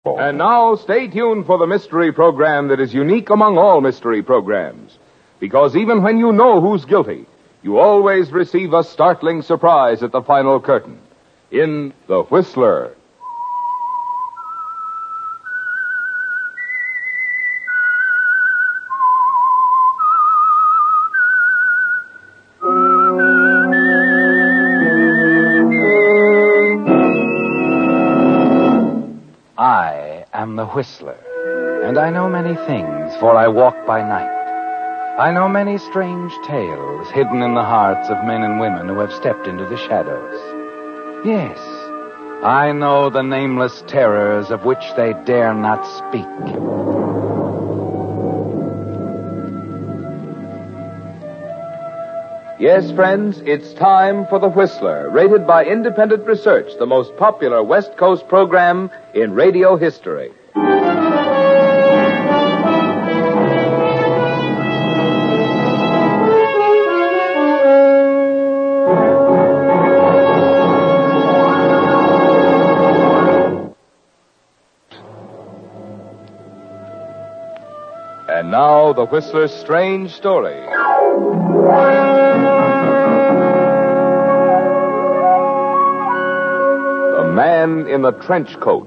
And now, stay tuned for the mystery program that is unique among all mystery programs. Because even when you know who's guilty, you always receive a startling surprise at the final curtain. In The Whistler. I am the Whistler, and I know many things, for I walk by night. I know many strange tales hidden in the hearts of men and women who have stepped into the shadows. Yes, I know the nameless terrors of which they dare not speak. Yes, friends, it's time for The Whistler, rated by independent research the most popular West Coast program in radio history. And now, The Whistler's strange story. The Man in the Trench Coat.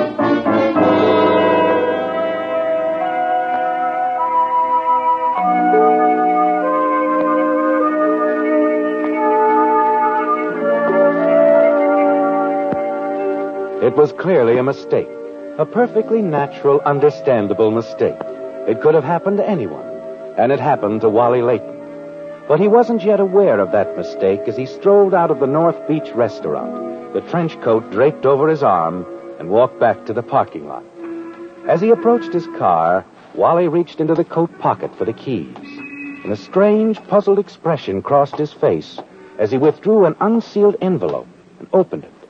It was clearly a mistake. A perfectly natural, understandable mistake. It could have happened to anyone, and it happened to Wally Layton. But he wasn't yet aware of that mistake as he strolled out of the North Beach restaurant, the trench coat draped over his arm, and walked back to the parking lot. As he approached his car, Wally reached into the coat pocket for the keys, and a strange, puzzled expression crossed his face as he withdrew an unsealed envelope and opened it.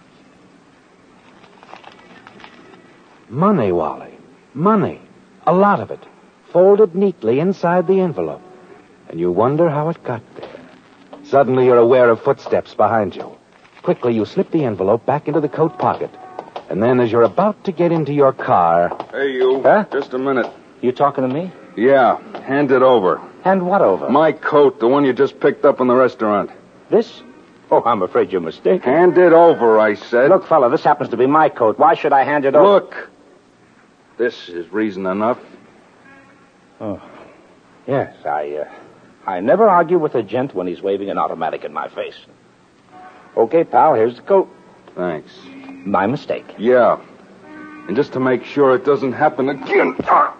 Money, Wally. Money. A lot of it, folded neatly inside the envelope. And you wonder how it got there. Suddenly you're aware of footsteps behind you. Quickly you slip the envelope back into the coat pocket. And then as you're about to get into your car... Hey, you. Huh? Just a minute. You talking to me? Yeah, hand it over. Hand what over? My coat, the one you just picked up in the restaurant. This? Oh, I'm afraid you're mistaken. Hand it over, I said. Look, fella, this happens to be my coat. Why should I hand it over? Look. This is reason enough. Oh, yes, I never argue with a gent when he's waving an automatic in my face. Okay, pal, here's the coat. Thanks. My mistake. Yeah. And just to make sure it doesn't happen again.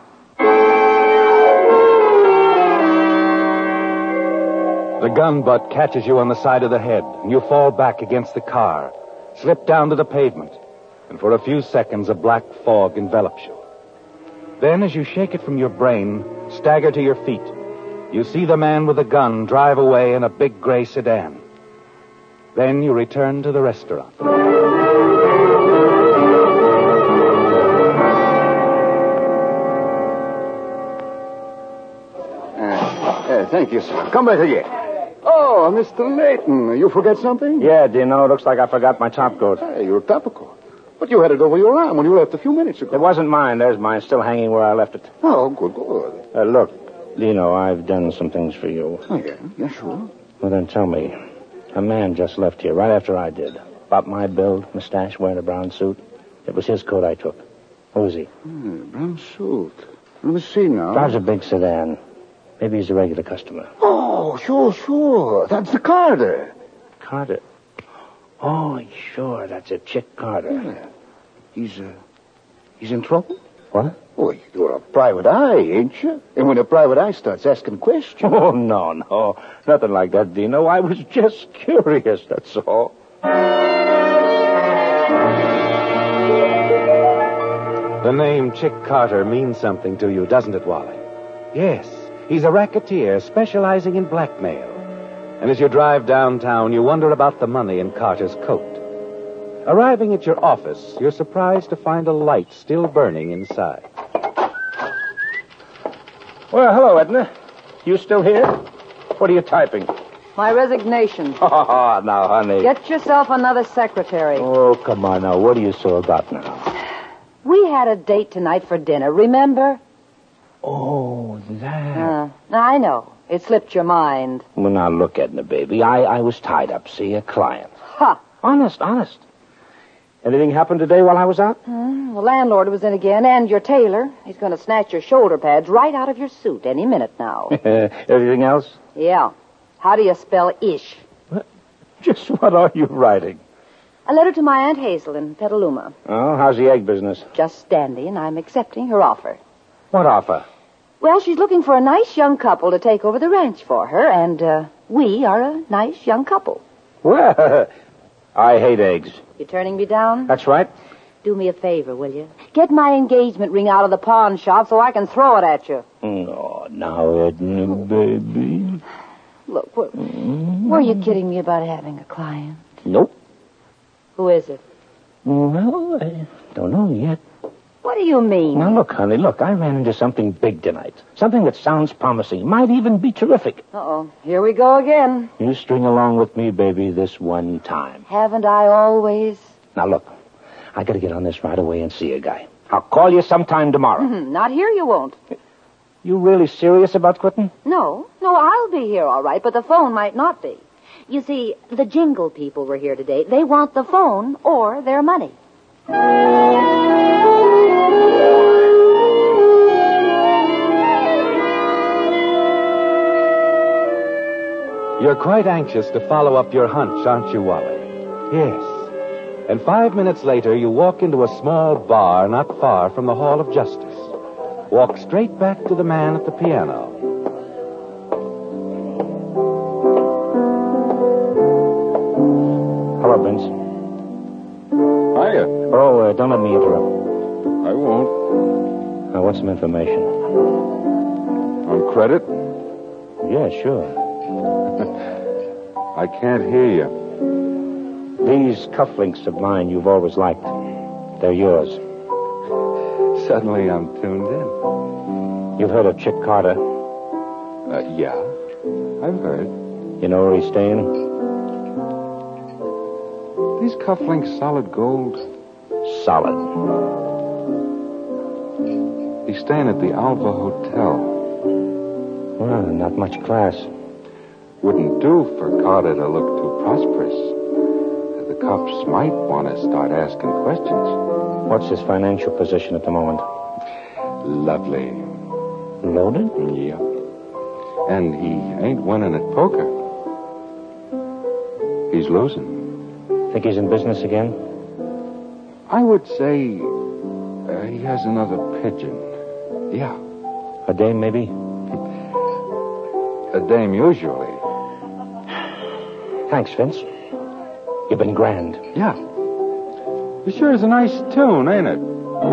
The gun butt catches you on the side of the head, and you fall back against the car, slip down to the pavement, and for a few seconds a black fog envelops you. Then, as you shake it from your brain, stagger to your feet, you see the man with the gun drive away in a big gray sedan. Then you return to the restaurant. Thank you, sir. Come back again. Oh, Mr. Layton, you forget something? Yeah, Dino, looks like I forgot my top coat. Hey, your top coat. But you had it over your arm when you left a few minutes ago. It wasn't mine. There's mine, still hanging where I left it. Oh, good. Look, Dino, I've done some things for you. Oh, yeah, sure. Well, then tell me. A man just left here right after I did. About my build, mustache, wearing a brown suit. It was his coat I took. Who is he? Brown suit. Let me see now. Drives a big sedan. Maybe he's a regular customer. Oh, sure. That's the Carter. Carter? Oh, sure. That's a Chick Carter. Yeah. He's in trouble? What? Oh, you're a private eye, ain't you? And when a private eye starts asking questions... Oh, no. Nothing like that, Dino. I was just curious, that's all. The name Chick Carter means something to you, doesn't it, Wally? Yes. He's a racketeer specializing in blackmail. And as you drive downtown, you wonder about the money in Carter's coat. Arriving at your office, you're surprised to find a light still burning inside. Well, hello, Edna. You still here? What are you typing? My resignation. Oh, now, honey. Get yourself another secretary. Oh, come on now. What are you so about now? We had a date tonight for dinner, remember? Oh, that. I know. It slipped your mind. Well, now, look, Edna, baby. I was tied up, see, a client. Ha! Honest. Anything happened today while I was out? The landlord was in again, and your tailor. He's going to snatch your shoulder pads right out of your suit any minute now. Anything else? Yeah. How do you spell ish? Just what are you writing? A letter to my Aunt Hazel in Petaluma. Oh, how's the egg business? Just dandy, and I'm accepting her offer. What offer? Well, she's looking for a nice young couple to take over the ranch for her, and we are a nice young couple. Well, I hate eggs. You turning me down? That's right. Do me a favor, will you? Get my engagement ring out of the pawn shop so I can throw it at you. Oh, now, Edna, baby. Look, were you kidding me about having a client? Nope. Who is it? Well, I don't know yet. What do you mean? Now, look, honey, I ran into something big tonight. Something that sounds promising. Might even be terrific. Uh-oh. Here we go again. You string along with me, baby, this one time. Haven't I always? Now, look, I gotta get on this right away and see a guy. I'll call you sometime tomorrow. Not here, you won't. You really serious about quitting? No, I'll be here all right, but the phone might not be. You see, the jingle people were here today. They want the phone or their money. You're quite anxious to follow up your hunch, aren't you, Wally? Yes. And 5 minutes later, you walk into a small bar not far from the Hall of Justice. Walk straight back to the man at the piano. Hello, Vince. Hiya. Oh, don't let me interrupt. I won't. I want some information. On credit? Yeah, sure. I can't hear you. These cufflinks of mine you've always liked. They're yours. Suddenly I'm tuned in. You've heard of Chick Carter. Yeah. I've heard. You know where he's staying? These cufflinks solid gold? Solid. He's staying at the Alva Hotel. Well, not much class. Wouldn't do for Carter to look too prosperous. The cops might want to start asking questions. What's his financial position at the moment? Lovely. Loaded? Yeah. And he ain't winning at poker. He's losing. Think he's in business again? I would say he has another pigeon. Yeah. A dame, maybe? A dame usually. Thanks, Vince. You've been grand. Yeah. It sure is a nice tune, ain't it?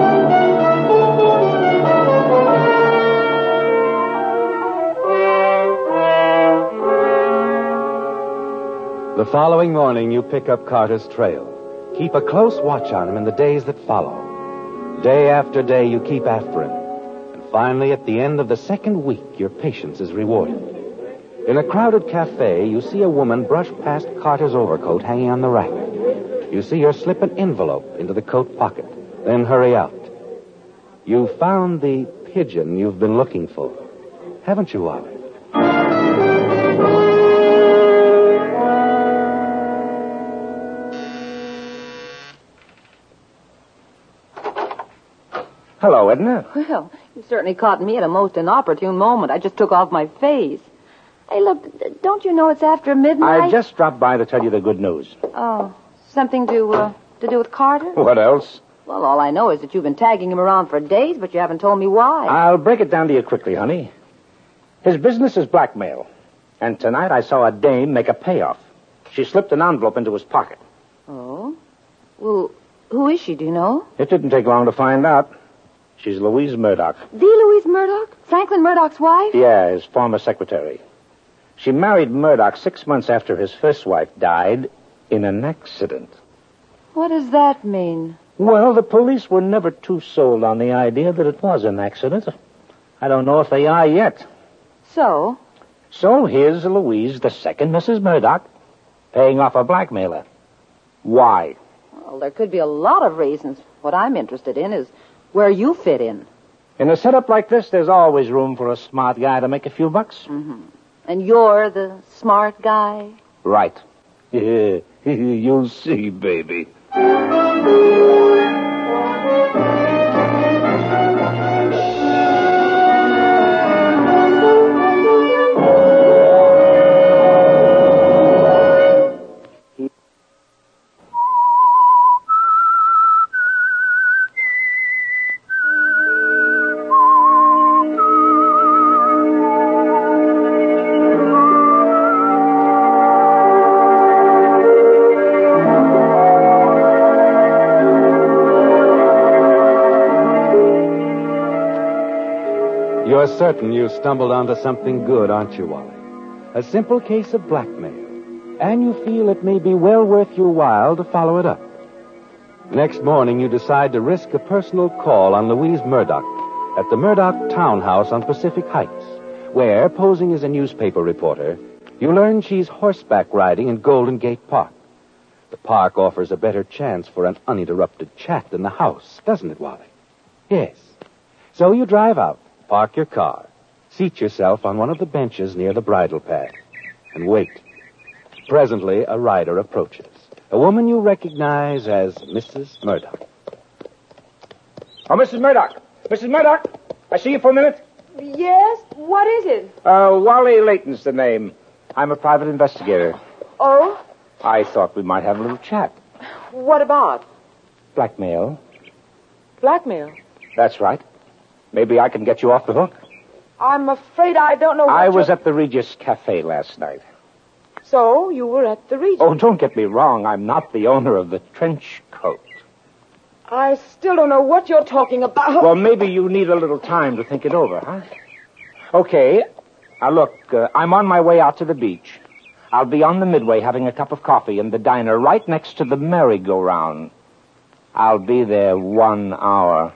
The following morning, you pick up Carter's trail. Keep a close watch on him in the days that follow. Day after day, you keep after him. And finally, at the end of the second week, your patience is rewarded. In a crowded cafe, you see a woman brush past Carter's overcoat hanging on the rack. You see her slip an envelope into the coat pocket, then hurry out. You found the pigeon you've been looking for. Haven't you, Wally? Hello, Edna. Well, you certainly caught me at a most inopportune moment. I just took off my face. Hey, look, don't you know it's after midnight? I just dropped by to tell you the good news. Oh, something to do with Carter? What else? Well, all I know is that you've been tagging him around for days, but you haven't told me why. I'll break it down to you quickly, honey. His business is blackmail. And tonight I saw a dame make a payoff. She slipped an envelope into his pocket. Oh? Well, who is she, do you know? It didn't take long to find out. She's Louise Murdoch. The Louise Murdoch? Franklin Murdoch's wife? Yeah, his former secretary. She married Murdoch 6 months after his first wife died in an accident. What does that mean? Well, the police were never too sold on the idea that it was an accident. I don't know if they are yet. So? So here's Louise, the second Mrs. Murdoch, paying off a blackmailer. Why? Well, there could be a lot of reasons. What I'm interested in is where you fit in. In a setup like this, there's always room for a smart guy to make a few bucks. Mm-hmm. And you're the smart guy? Right. You'll see, baby. You're certain you stumbled onto something good, aren't you, Wally? A simple case of blackmail. And you feel it may be well worth your while to follow it up. Next morning, you decide to risk a personal call on Louise Murdoch at the Murdoch Townhouse on Pacific Heights, where, posing as a newspaper reporter, you learn she's horseback riding in Golden Gate Park. The park offers a better chance for an uninterrupted chat than the house, doesn't it, Wally? Yes. So you drive out. Park your car, seat yourself on one of the benches near the bridle path, and wait. Presently, a rider approaches. A woman you recognize as Mrs. Murdoch. Oh, Mrs. Murdoch! Mrs. Murdoch! I see you for a minute? Yes? What is it? Wally Layton's the name. I'm a private investigator. Oh? I thought we might have a little chat. What about? Blackmail. Blackmail? That's right. Maybe I can get you off the hook. I'm afraid I don't know what I was at the Regis Cafe last night. So, you were at the Regis? Oh, don't get me wrong. I'm not the owner of the trench coat. I still don't know what you're talking about. Well, maybe you need a little time to think it over, huh? Okay. Now, look, I'm on my way out to the beach. I'll be on the Midway having a cup of coffee in the diner right next to the merry-go-round. I'll be there 1 hour.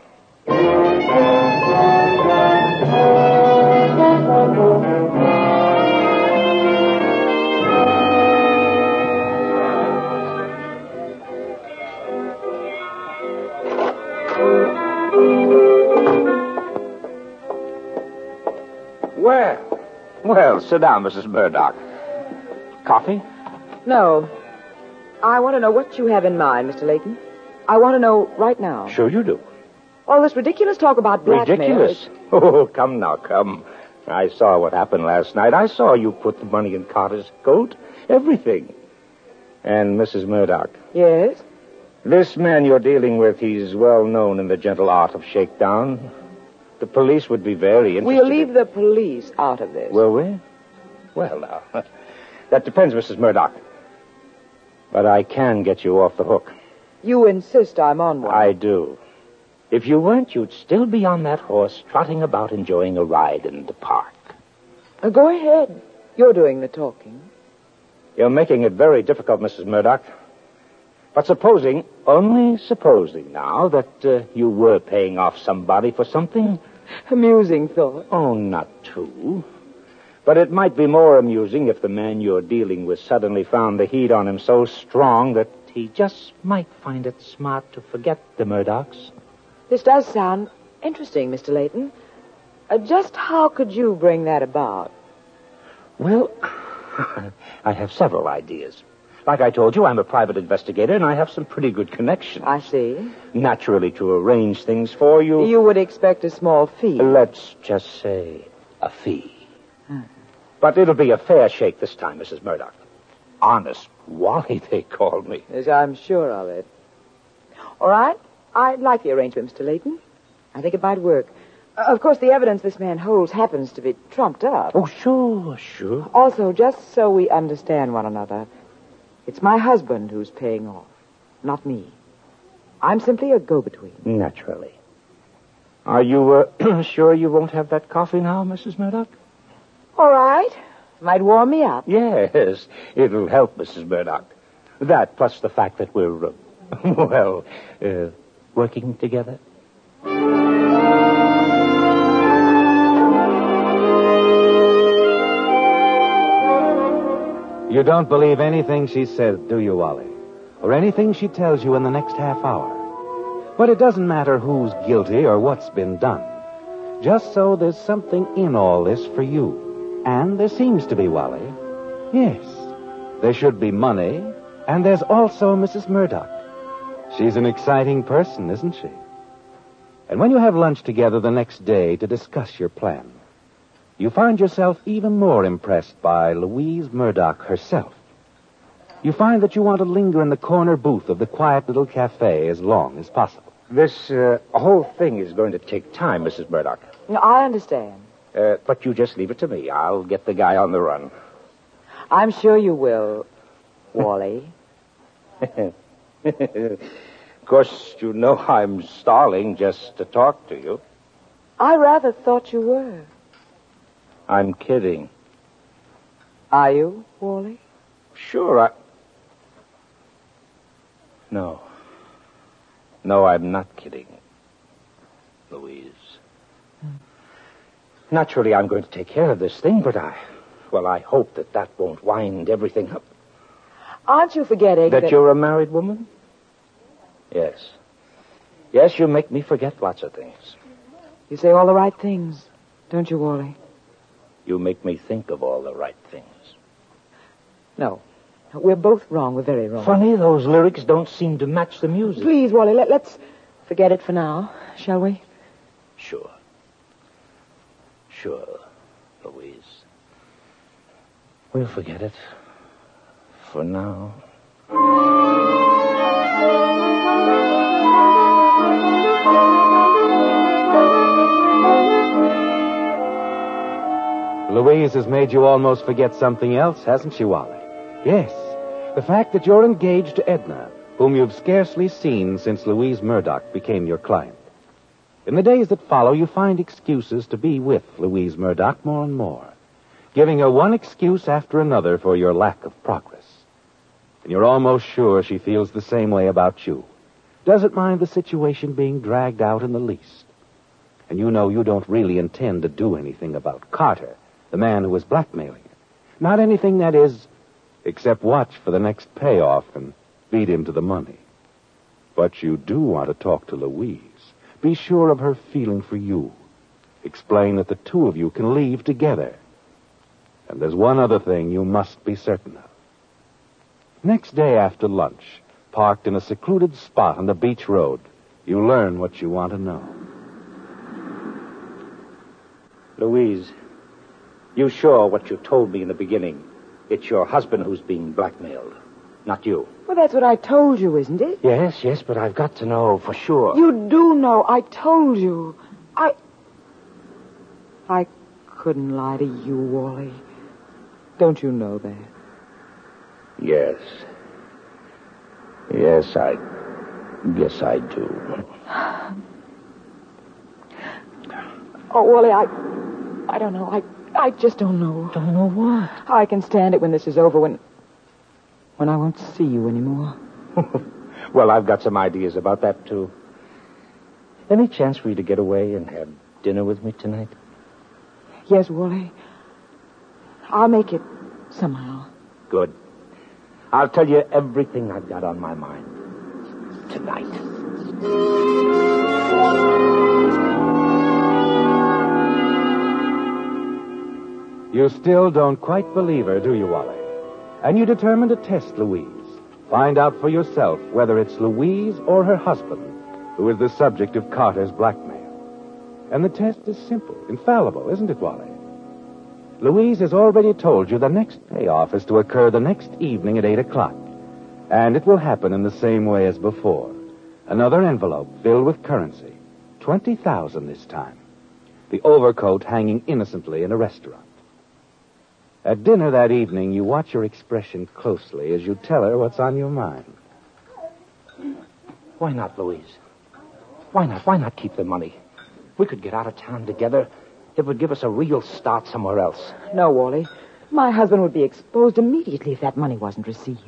Well, sit down, Mrs. Murdoch. Coffee? No. I want to know what you have in mind, Mr. Layton. I want to know right now. Sure you do. All this ridiculous talk about blackmail. Ridiculous? Oh, come now, come. I saw what happened last night. I saw you put the money in Carter's coat. Everything. And Mrs. Murdoch. Yes? This man you're dealing with, he's well known in the gentle art of shakedown. The police would be very interested. We'll leave the police out of this. Will we? Well, now, that depends, Mrs. Murdoch. But I can get you off the hook. You insist I'm on one. I do. If you weren't, you'd still be on that horse, trotting about enjoying a ride in the park. Go ahead. You're doing the talking. You're making it very difficult, Mrs. Murdoch. But supposing, only supposing now, that you were paying off somebody for something. Amusing thought. Oh, not too. But it might be more amusing if the man you're dealing with suddenly found the heat on him so strong that he just might find it smart to forget the Murdochs. This does sound interesting, Mr. Layton. Just how could you bring that about? Well, I have several ideas. Like I told you, I'm a private investigator, and I have some pretty good connections. I see. Naturally, to arrange things for you... You would expect a small fee. Let's just say a fee. But it'll be a fair shake this time, Mrs. Murdoch. Honest Wally, they called me. Yes, I'm sure of it. All right. I'd like the arrangement, Mr. Layton. I think it might work. Of course, the evidence this man holds happens to be trumped up. Oh, sure. Also, just so we understand one another, it's my husband who's paying off, not me. I'm simply a go-between. Naturally. Are you sure you won't have that coffee now, Mrs. Murdoch? All right. Might warm me up. Yes, it'll help, Mrs. Murdoch. That plus the fact that we're, working together. You don't believe anything she says, do you, Wally? Or anything she tells you in the next half hour? But it doesn't matter who's guilty or what's been done. Just so there's something in all this for you. And there seems to be, Wally. Yes. There should be money, and there's also Mrs. Murdoch. She's an exciting person, isn't she? And when you have lunch together the next day to discuss your plan, you find yourself even more impressed by Louise Murdoch herself. You find that you want to linger in the corner booth of the quiet little cafe as long as possible. This whole thing is going to take time, Mrs. Murdoch. No, I understand. But you just leave it to me. I'll get the guy on the run. I'm sure you will, Wally. Of course, you know I'm stalling just to talk to you. I rather thought you were. I'm kidding. Are you, Wally? Sure, No. No, I'm not kidding, Louise. Naturally, I'm going to take care of this thing, but I hope that won't wind everything up. Aren't you forgetting that you're a married woman? Yes. Yes, you make me forget lots of things. You say all the right things, don't you, Wally? You make me think of all the right things. No. We're both wrong. We're very wrong. Funny, those lyrics don't seem to match the music. Please, Wally, let's forget it for now, shall we? Sure. Sure, Louise. We'll forget it. For now. Louise has made you almost forget something else, hasn't she, Wally? Yes, the fact that you're engaged to Edna, whom you've scarcely seen since Louise Murdoch became your client. In the days that follow, you find excuses to be with Louise Murdoch more and more, giving her one excuse after another for your lack of progress. And you're almost sure she feels the same way about you. Doesn't mind the situation being dragged out in the least. And you know you don't really intend to do anything about Carter, the man who was blackmailing her. Not anything, that is, except watch for the next payoff and beat him to the money. But you do want to talk to Louise. Be sure of her feeling for you. Explain that the two of you can leave together. And there's one other thing you must be certain of. Next day after lunch, parked in a secluded spot on the beach road, you learn what you want to know. Louise, you sure what you told me in the beginning? It's your husband who's being blackmailed, not you. Well, that's what I told you, isn't it? Yes, but I've got to know for sure. You do know. I told you. I couldn't lie to you, Wally. Don't you know that? Yes. Yes, I guess I do. Oh, Wally, I don't know. I just don't know. Don't know what? How I can stand it when this is over, when I won't see you anymore. Well, I've got some ideas about that, too. Any chance for you to get away and have dinner with me tonight? Yes, Wally. I'll make it somehow. Good. I'll tell you everything I've got on my mind tonight. You still don't quite believe her, do you, Wally? And you determine to test Louise. Find out for yourself whether it's Louise or her husband who is the subject of Carter's blackmail. And the test is simple, infallible, isn't it, Wally? Louise has already told you the next payoff is to occur the next evening at 8 o'clock. And it will happen in the same way as before. Another envelope filled with currency. 20,000 this time. The overcoat hanging innocently in a restaurant. At dinner that evening, you watch her expression closely as you tell her what's on your mind. Why not, Louise? Why not? Why not keep the money? We could get out of town together. It would give us a real start somewhere else. No, Wally. My husband would be exposed immediately if that money wasn't received.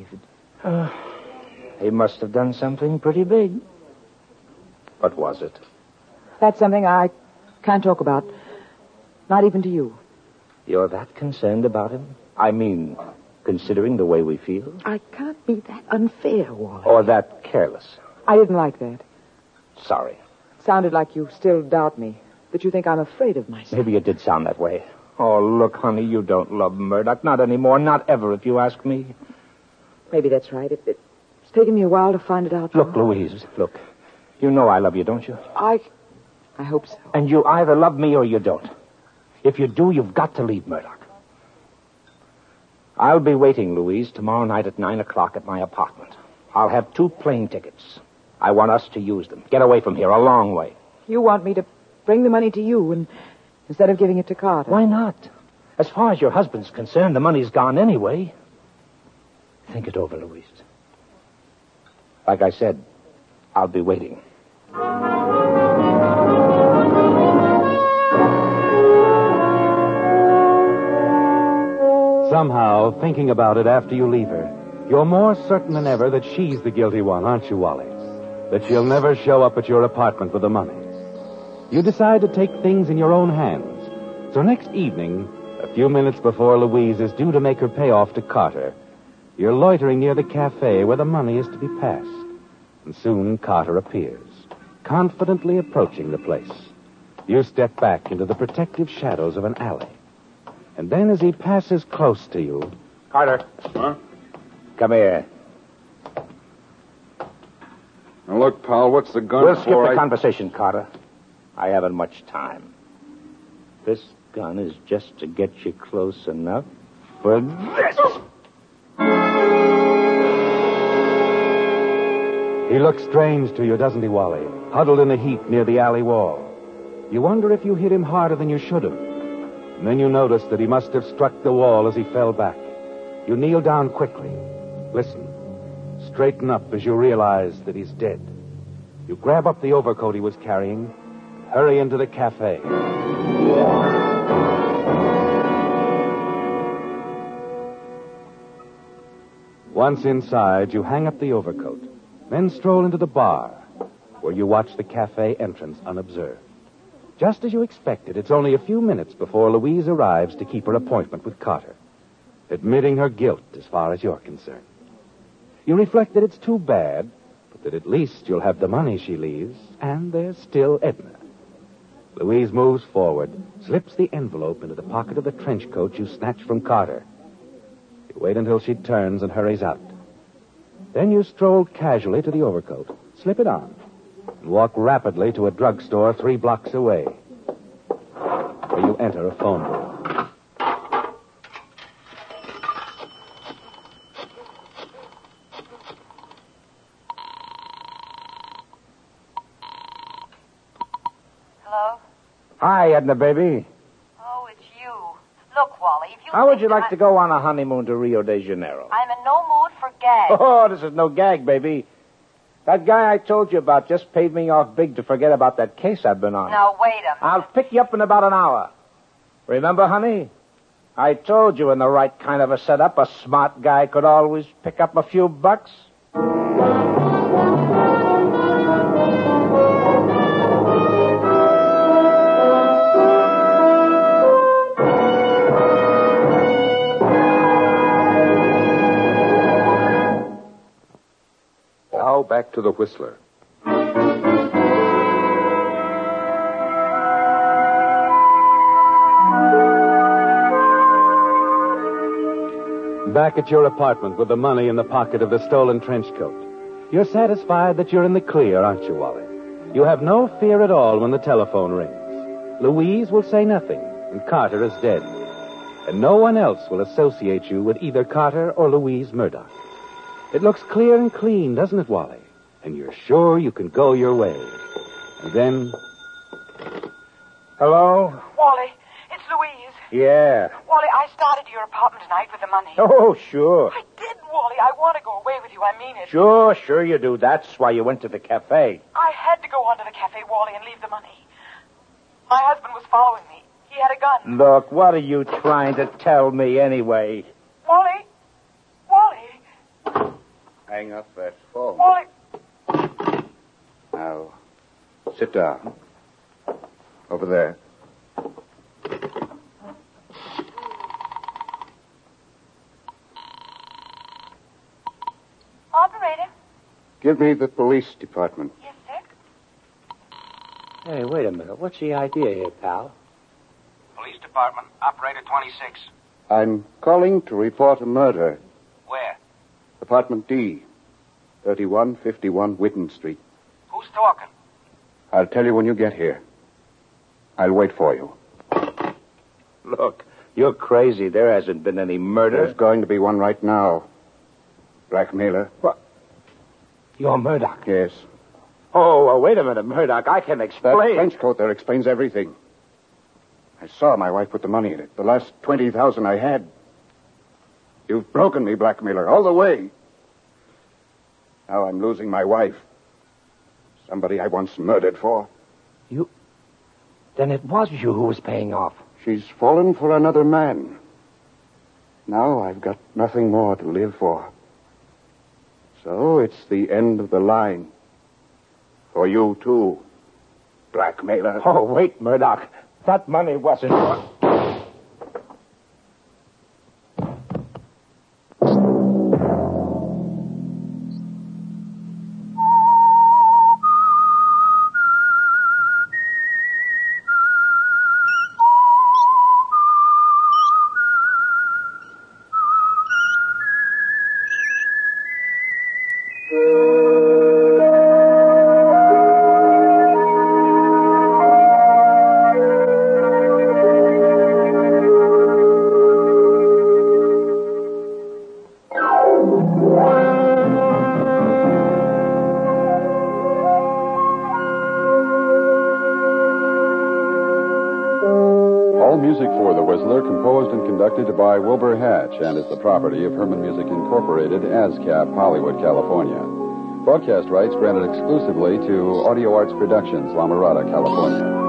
He must have done something pretty big. What was it? That's something I can't talk about. Not even to you. You're that concerned about him? I mean, considering the way we feel? I can't be that unfair, Wally. Or that careless? I didn't like that. Sorry. Sounded like you still doubt me, that you think I'm afraid of myself. Maybe it did sound that way. Oh, look, honey, you don't love Murdoch. Not anymore. Not ever, if you ask me. Maybe that's right. It's taken me a while to find it out. Look, Louise, look. You know I love you, don't you? I hope so. And you either love me or you don't. If you do, you've got to leave Murdoch. I'll be waiting, Louise, tomorrow night at 9 o'clock at my apartment. I'll have 2 plane tickets. I want us to use them. Get away from here, a long way. You want me to bring the money to you instead of giving it to Carter? Why not? As far as your husband's concerned, the money's gone anyway. Think it over, Louise. Like I said, I'll be waiting. Somehow, thinking about it after you leave her, you're more certain than ever that she's the guilty one, aren't you, Wally? That she'll never show up at your apartment with the money. You decide to take things in your own hands. So next evening, a few minutes before Louise is due to make her payoff to Carter, you're loitering near the cafe where the money is to be passed. And soon Carter appears, confidently approaching the place. You step back into the protective shadows of an alley. And then as he passes close to you... Carter. Huh? Come here. Now, look, pal, what's the gun We'll for? skip the conversation, Carter. I haven't much time. This gun is just to get you close enough for this. He looks strange to you, doesn't he, Wally? Huddled in a heap near the alley wall. You wonder if you hit him harder than you should have. And then you notice that he must have struck the wall as he fell back. You kneel down quickly. Listen. Straighten up as you realize that he's dead. You grab up the overcoat he was carrying and hurry into the cafe. Once inside, you hang up the overcoat, then stroll into the bar, where you watch the cafe entrance unobserved. Just as you expected, it's only a few minutes before Louise arrives to keep her appointment with Carter, admitting her guilt as far as you're concerned. You reflect that it's too bad, but that at least you'll have the money she leaves, and there's still Edna. Louise moves forward, slips the envelope into the pocket of the trench coat you snatched from Carter. You wait until she turns and hurries out. Then you stroll casually to the overcoat, slip it on, and walk rapidly to a drugstore 3 blocks away, where you enter a phone booth. Hello? Hi, Edna, baby. Oh, it's you. Look, Wally, if you... How would you like to go on a honeymoon to Rio de Janeiro? I'm in no mood for gags. Oh, this is no gag, baby. That guy I told you about just paid me off big to forget about that case I've been on. Now, wait a minute. I'll pick you up in about an hour. Remember, honey? I told you in the right kind of a setup, a smart guy could always pick up a few bucks. Now back to the Whistler. Back at your apartment with the money in the pocket of the stolen trench coat. You're satisfied that you're in the clear, aren't you, Wally? You have no fear at all when the telephone rings. Louise will say nothing, and Carter is dead. And no one else will associate you with either Carter or Louise Murdoch. It looks clear and clean, doesn't it, Wally? And you're sure you can go your way. And then... Hello? Wally, it's Louise. Yeah. Wally, I started to your apartment tonight with the money. Oh, sure. I did, Wally. I want to go away with you. I mean it. Sure you do. That's why you went to the cafe. I had to go on to the cafe, Wally, and leave the money. My husband was following me. He had a gun. Look, what are you trying to tell me anyway? Wally? Wally? Hang up that phone. Wally? Now, sit down. Over there. Operator? Give me the police department. Yes, sir. Hey, wait a minute. What's the idea here, pal? Police Department, Operator 26. I'm calling to report a murder. Where? Apartment D, 3151 Whitten Street. Who's talking? I'll tell you when you get here. I'll wait for you. Look, you're crazy. There hasn't been any murder. There's going to be one right now. Blackmailer. What? You're Murdoch? Yes. Oh, well, wait a minute, Murdoch. I can That explain. trench coat there explains everything. I saw my wife put the money in it. The last 20,000 I had. You've broken me, Blackmailer, all the way. Now I'm losing my wife. Somebody I once murdered for. Then it was you who was paying off. She's fallen for another man. Now I've got nothing more to live for. So it's the end of the line. For you, too, Blackmailer. Oh, wait, Murdoch. That money wasn't... Music for The Whistler, composed and conducted by Wilbur Hatch, and is the property of Herman Music Incorporated, ASCAP, Hollywood, California. Broadcast rights granted exclusively to Audio Arts Productions, La Mirada, California.